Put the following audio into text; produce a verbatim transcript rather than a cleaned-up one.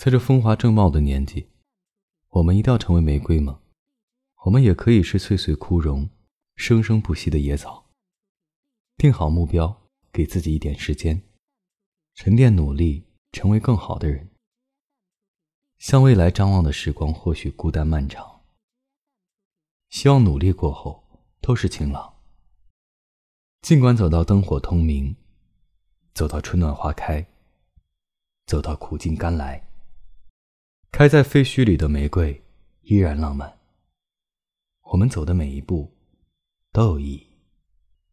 在这风华正茂的年纪，我们一定要成为玫瑰吗？我们也可以是岁岁枯荣、生生不息的野草。定好目标，给自己一点时间，沉淀努力，成为更好的人。向未来张望的时光或许孤单漫长，希望努力过后都是晴朗。尽管走到灯火通明，走到春暖花开，走到苦尽甘来，开在废墟里的玫瑰依然浪漫。我们走的每一步都有意义。